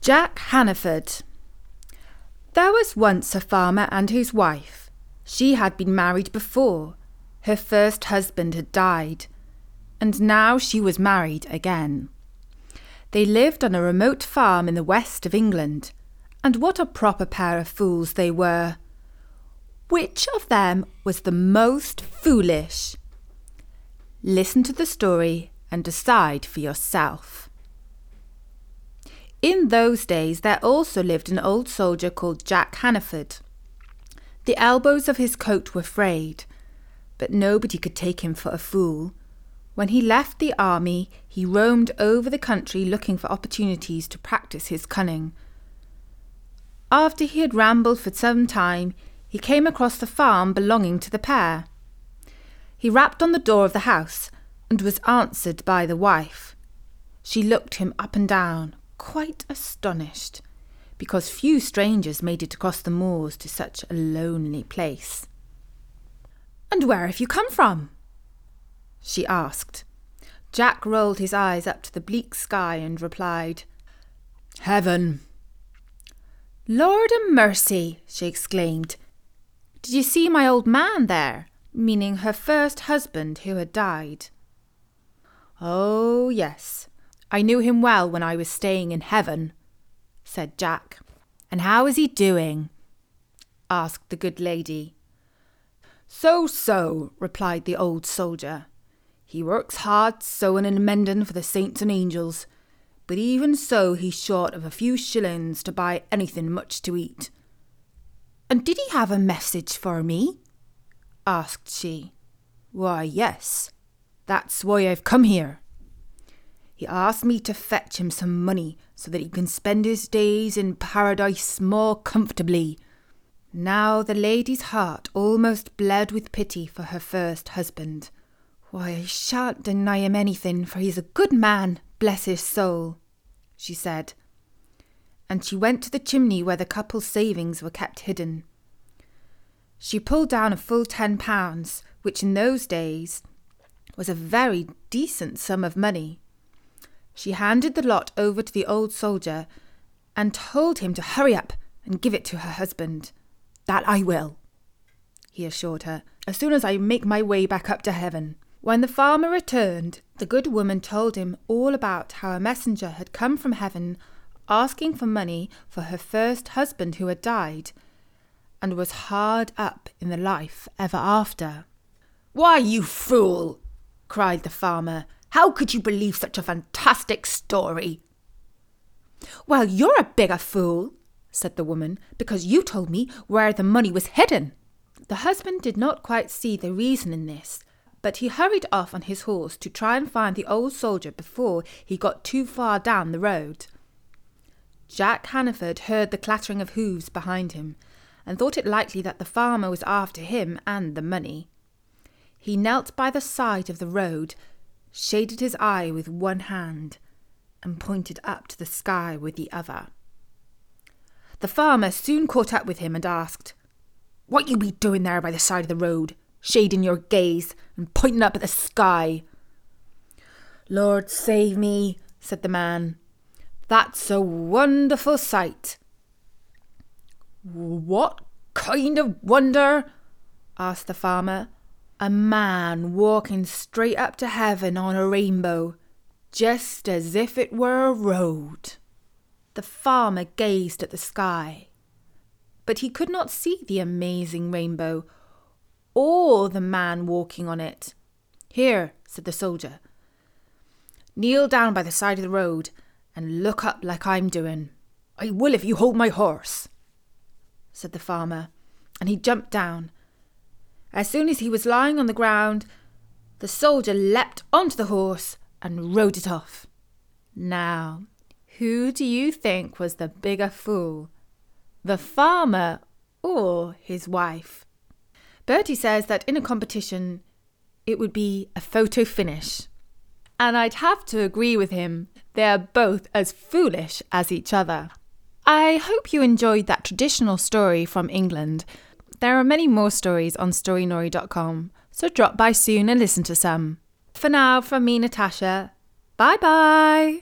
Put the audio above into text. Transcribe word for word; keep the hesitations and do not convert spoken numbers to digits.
Jack Hannaford. There was once a farmer and his wife. She had been married before. Her first husband had died, and now she was married again. They lived on a remote farm in the west of England, and what a proper pair of fools they were. Which of them was the most foolish? Listen to the story and decide for yourself. In those days there also lived an old soldier called Jack Hannaford. The elbows of his coat were frayed, but nobody could take him for a fool. When he left the army, he roamed over the country looking for opportunities to practice his cunning. After he had rambled for some time, he came across the farm belonging to the pair. He rapped on the door of the house and was answered by the wife. She looked him up and down, quite astonished, because few strangers made it across the moors to such a lonely place. "And where have you come from?" she asked. Jack rolled his eyes up to the bleak sky and replied, "Heaven." "Lord a mercy," she exclaimed. "Did you see my old man there?" meaning her first husband who had died. "Oh, yes. I knew him well when I was staying in heaven," said Jack. "And how is he doing?" asked the good lady. "So-so," replied the old soldier. "He works hard sewing and mending for the saints and angels, but even so he's short of a few shillings to buy anything much to eat." "And did he have a message for me?" asked she. "Why, yes. That's why I've come here. He asked me to fetch him some money so that he can spend his days in paradise more comfortably." Now the lady's heart almost bled with pity for her first husband. "Why, I shan't deny him anything, for he's a good man, bless his soul," she said. And she went to the chimney where the couple's savings were kept hidden. She pulled down a full ten pounds, which in those days was a very decent sum of money. She handed the lot over to the old soldier and told him to hurry up and give it to her husband. "That I will," he assured her, "as soon as I make my way back up to heaven." When the farmer returned, the good woman told him all about how a messenger had come from heaven asking for money for her first husband who had died and was hard up in the life ever after. "Why, you fool!" cried the farmer. "How could you believe such a fantastic story?" "Well, you're a bigger fool," said the woman, "because you told me where the money was hidden." The husband did not quite see the reason in this, but he hurried off on his horse to try and find the old soldier before he got too far down the road. Jack Hannaford heard the clattering of hooves behind him and thought it likely that the farmer was after him and the money. He knelt by the side of the road, shaded his eye with one hand, and pointed up to the sky with the other. The farmer soon caught up with him and asked, "What you be doing there by the side of the road, shading your gaze and pointing up at the sky?" "Lord save me," said the man. "That's a wonderful sight." "What kind of wonder?" asked the farmer. "A man walking straight up to heaven on a rainbow, just as if it were a road." The farmer gazed at the sky, but he could not see the amazing rainbow or the man walking on it. "Here," said the soldier, "kneel down by the side of the road and look up like I'm doing." "I will if you hold my horse," said the farmer, and he jumped down. As soon as he was lying on the ground, the soldier leapt onto the horse and rode it off. Now, who do you think was the bigger fool? The farmer or his wife? Bertie says that in a competition, it would be a photo finish. And I'd have to agree with him. They are both as foolish as each other. I hope you enjoyed that traditional story from England. There are many more stories on storynory dot com, so drop by soon and listen to some. For now, from me, Natasha, bye bye!